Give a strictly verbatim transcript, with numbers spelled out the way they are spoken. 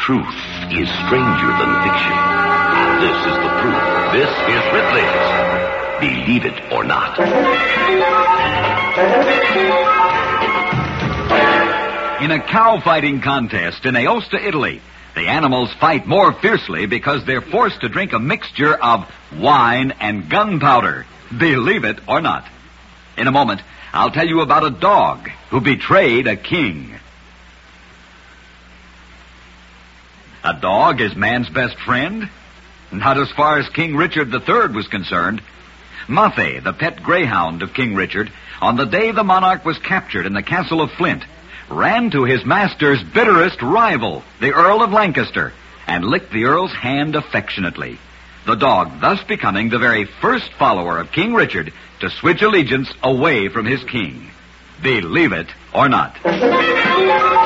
Truth is stranger than fiction. And this is the proof. This is Ripley's Believe It or Not. In a cow fighting contest in Aosta, Italy, the animals fight more fiercely because they're forced to drink a mixture of wine and gunpowder. Believe it or not. In a moment, I'll tell you about a dog who betrayed a king. A dog is man's best friend? Not as far as King Richard the Third was concerned. Muffy, the pet greyhound of King Richard, on the day the monarch was captured in the castle of Flint, ran to his master's bitterest rival, the Earl of Lancaster, and licked the Earl's hand affectionately. The dog thus becoming the very first follower of King Richard to switch allegiance away from his king. Believe it or not.